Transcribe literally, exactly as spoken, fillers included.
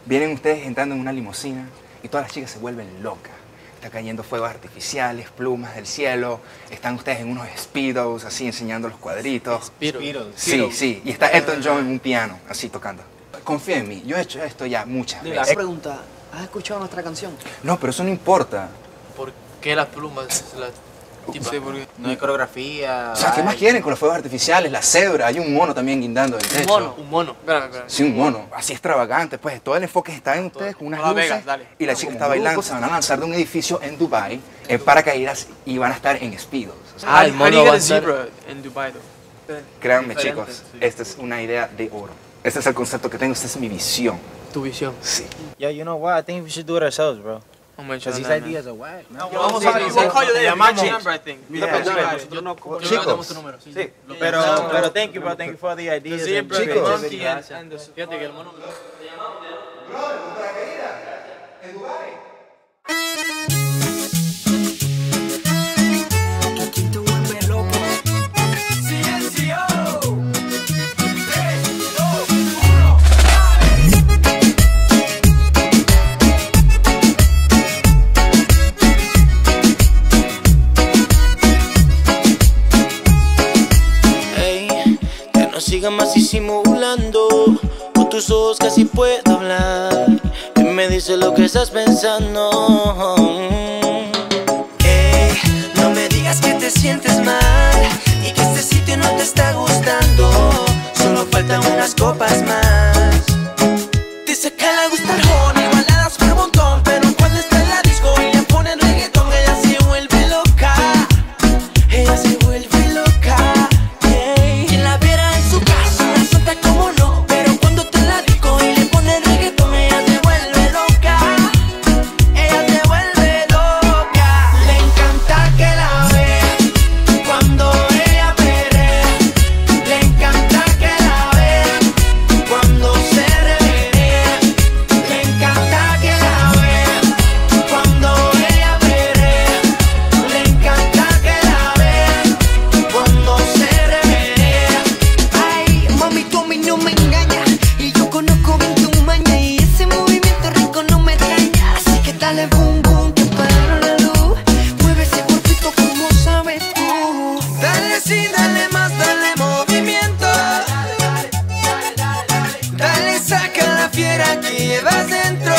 Vienen ustedes entrando en una limusina y todas las chicas se vuelven locas. Está cayendo fuegos artificiales, plumas del cielo. Están ustedes en unos speedos, así, enseñando los cuadritos. Speedos. Sí, sí. Y está Elton John en un piano, así, tocando. Confía en mí, yo he hecho esto ya muchas Una veces. pregunta, ¿has escuchado nuestra canción? No, pero eso no importa. ¿Por qué las plumas? La tipa? Sí, porque no hay coreografía. O sea, ¿qué más quieren con los fuegos artificiales? La cebra, hay un mono también guindando del techo. mono? Un mono. Espérame, espérame. Sí, un mono. Así extravagante, pues todo el enfoque está en ustedes con unas Las luces Vegas, dale. y la chica está bailando. Se van a lanzar de un edificio en Dubai en paracaídas y van a estar en speedos. O sea, Ah, el How do mono you get va a a estar... zebra en Dubai, though? créanme, Diferente, chicos, sí. esta es una idea de oro. Este es el concepto que tengo, esta es mi visión. Tu visión. Sí. Yo, you know what? I think we should do it ourselves, bro. Vamos a Because echar these nada. ideas are whack. No, Vamos sí, a sí, ver, sí. we'll call you Te later. llamamos. Remember, I think. Yeah, Nosotros yeah. nosotros no- Chicos. nosotros damos tu número, sí. Sí, Lo- pero, lo- pero thank you, bro. Thank you for the The ideas. zebra, and the Chicos. monkey, and- and the- Fíjate que el mono... en Dubai. Ey, que no siga más disimulando, con tus ojos casi puedo hablar. Y me dice lo que estás pensando. Ey, no me digas que te sientes mal y que este sitio no te está gustando. Solo faltan unas copas más. Dice que le gusta el honey, baladas por montón, pero cuando está en la disco y le ponen reggaetón, ella se vuelve loca. Ella se vuelve loca, yeah. Quien la viera en su casa, una santa como no. Pero cuando te la disco y le pone reggaetón, ella se vuelve loca. Ella se vuelve loca. Le encanta que la vean cuando ella perrea. Le encanta que la vean cuando se revenea. Le encanta que la vean cuando ella perrea. Le encanta que la vean cuando se revenea. Ay, mami, tú a mí no me engañas y yo conozco bien tu maña y ese movimiento rico no me extraña. Así que dale boom boom que apagaron la luz. Mueve ese cuerpito como sabes tú. Dale sí, dale más, dale movimiento. Dale, saca la fiera que llevas dentro.